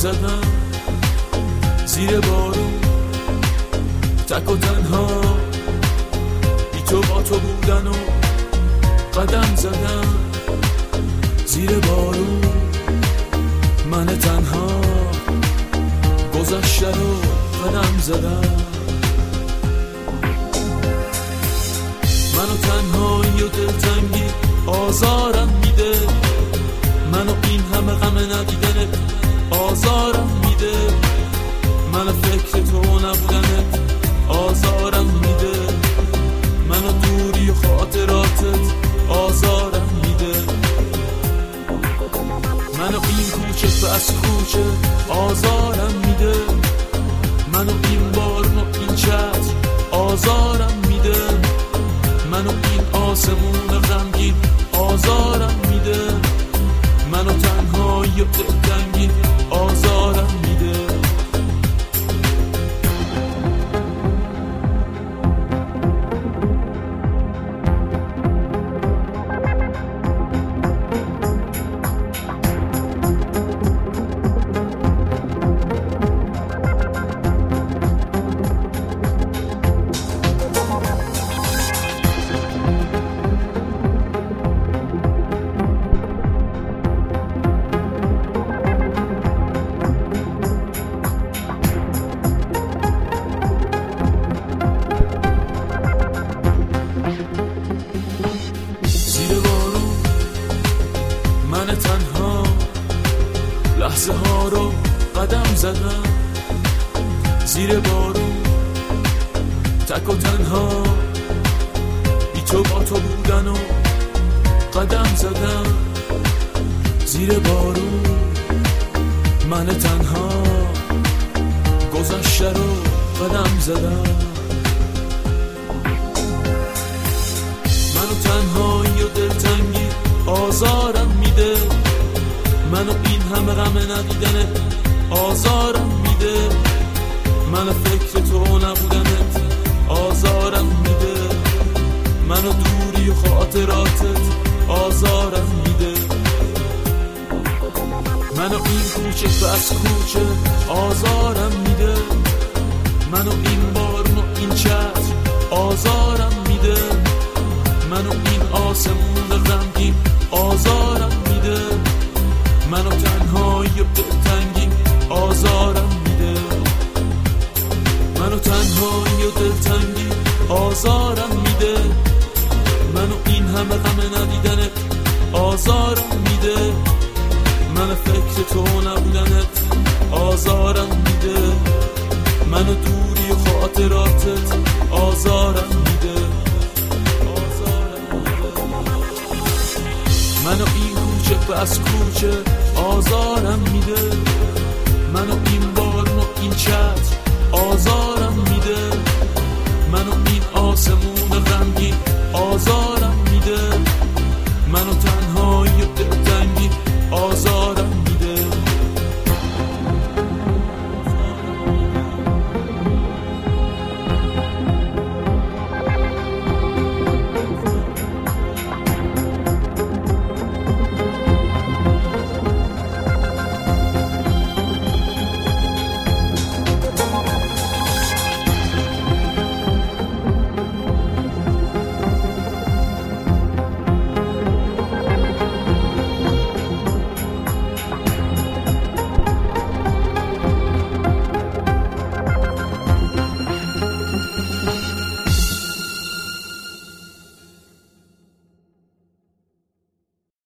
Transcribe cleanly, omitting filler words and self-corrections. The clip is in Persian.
زدم زیر بارون تک و تنها، بی تو با تو بودن و قدم زدم زیر بارون. من تنها گذشته رو قدم زدم. منو تنهایی و دلتنگی آزارم میده، منو این همه غم ندیدنت آزارم میده، منو فکر تو نبودنت آزارم میده، منو دوری و خاطراتت آزارم میده، منو این کوچه بس کوچه آزارم میده، منو این بارون و این چتر آزارم میده، منو این آسمون غمگین آزارم میده، منو تنهایی و دلتنگی آزارم میده. تنها لحظه ها رو قدم زدم زیر بارون تک و تنها، بی تو با تو بودن و قدم زدم زیر بارون. من تنها گذشته رو قدم زدم. منو تنهایی و دلتنگی آزارم میده، منو این همه غم ندیدنت آزارم میده، منو فکر تو نبودنت آزارم میده، منو دوری و خاطراتت آزارم میده، منو این کوچه بس کوچه آزارم میده، منو این بارون و این چتر آزارم میده، منو این آسمون غمگین آزارم میده، منو تنهایی و دلتنگی آزارم میده، منو تنهایی و دلتنگی آزارم میده، منو این همه غم ندیدنت آزارم میده، منو فکر تو نبودنت آزارم میده، منو دوری و خاطراتت آزارم میده، منو این کوچه بس کوچه آزارم میده، منو این